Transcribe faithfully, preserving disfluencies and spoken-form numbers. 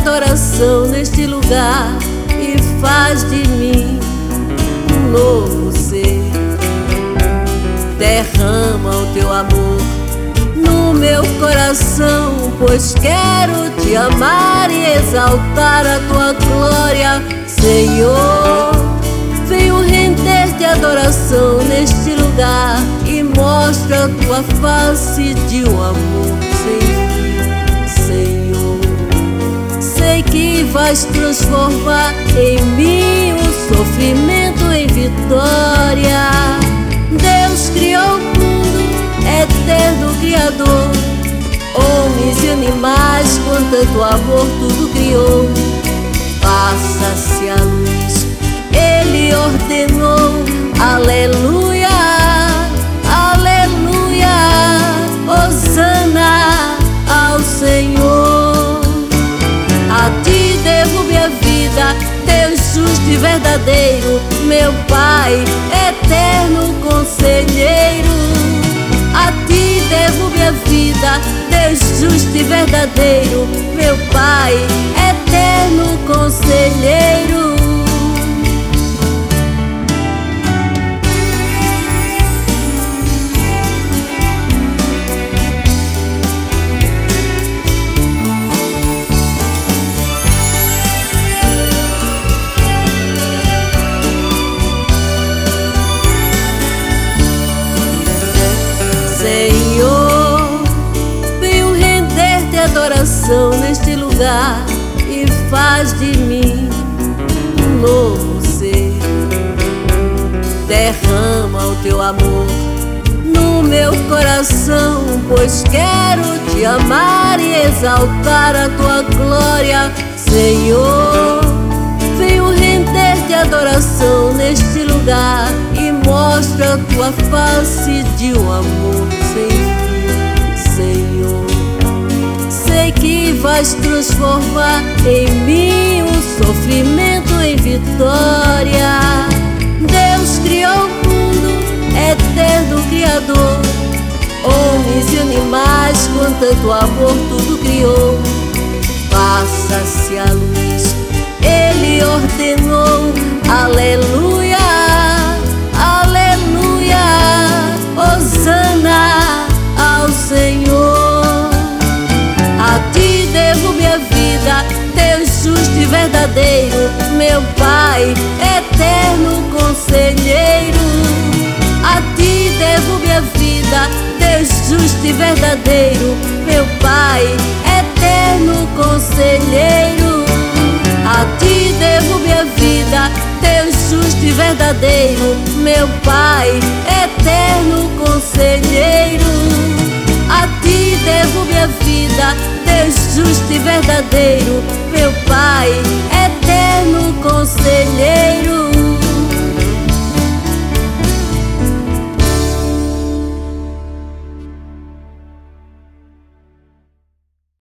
adoração neste lugar e faz de mim um novo ser. Derrama o teu amor no meu coração, pois quero te amar e exaltar a tua glória, Senhor. Venho render-te adoração neste lugar e mostra a tua face de um amor sem fim, Senhor. Sei que vais transformar em mim o sofrimento em vitória. Deus criou o mundo, eterno Criador, homens e animais, com tanto amor tudo criou. Faça-se a luz, Ele ordenou. Aleluia, aleluia, hosana ao Senhor. A ti devo minha vida, Deus justo e verdadeiro, meu Pai, eterno conselheiro. A ti devo minha vida, Deus justo e verdadeiro, meu Pai, eterno conselheiro. Senhor, venho render-te adoração neste lugar e faz de mim um novo ser. Derrama o teu amor no meu coração, pois quero te amar e exaltar a tua glória, Senhor. Venho render-te adoração neste lugar e mostra a tua face de um amor sem fim, Senhor. Sei que vais transformar em mim o sofrimento em vitória. Deus criou o mundo, eterno Criador, homens e animais, com tanto amor tudo criou. Faça-se a luz, Ele ordenou. Aleluia, aleluia, hosana ao Senhor. A ti devo minha vida, Deus justo e verdadeiro, meu Pai, eterno conselheiro. A ti devo minha vida, Deus justo e verdadeiro, meu Pai, eterno conselheiro. A ti devo minha vida, Deus justo e verdadeiro, meu Pai, eterno conselheiro. A ti devo minha vida, Deus justo e verdadeiro,